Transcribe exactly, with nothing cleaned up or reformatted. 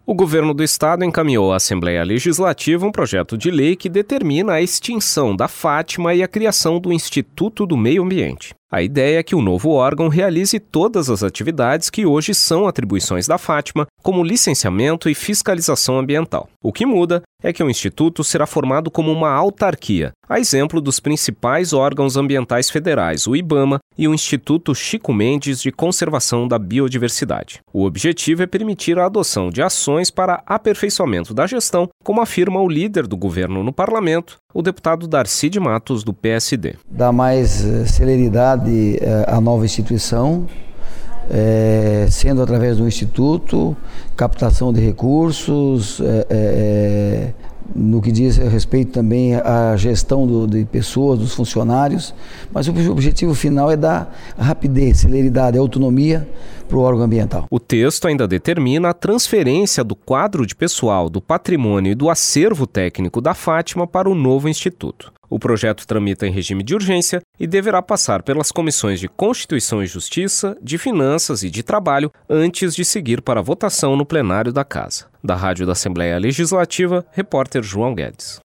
O governo do estado encaminhou à Assembleia Legislativa um projeto de lei que determina a extinção da Fátima e a criação do Instituto do Meio Ambiente. A ideia é que o novo órgão realize todas as atividades que hoje são atribuições da Fátima, como licenciamento e fiscalização ambiental. O que muda é que o Instituto será formado como uma autarquia, a exemplo dos principais órgãos ambientais federais, o IBAMA e o Instituto Chico Mendes de Conservação da Biodiversidade. O objetivo é permitir a adoção de ações para aperfeiçoamento da gestão, como afirma o líder do governo no parlamento, o deputado Darcy de Matos, do P S D. Dá mais uh, celeridade uh, à nova instituição, é, sendo através do Instituto, captação de recursos, é, é, no que diz respeito também à gestão do, de pessoas, dos funcionários, mas o objetivo final é dar rapidez, celeridade, autonomia para o órgão ambiental. O texto ainda determina a transferência do quadro de pessoal, do patrimônio e do acervo técnico da Fátima para o novo instituto. O projeto tramita em regime de urgência e deverá passar pelas comissões de Constituição e Justiça, de Finanças e de Trabalho antes de seguir para a votação no plenário da Casa. Da Rádio da Assembleia Legislativa, repórter João Guedes.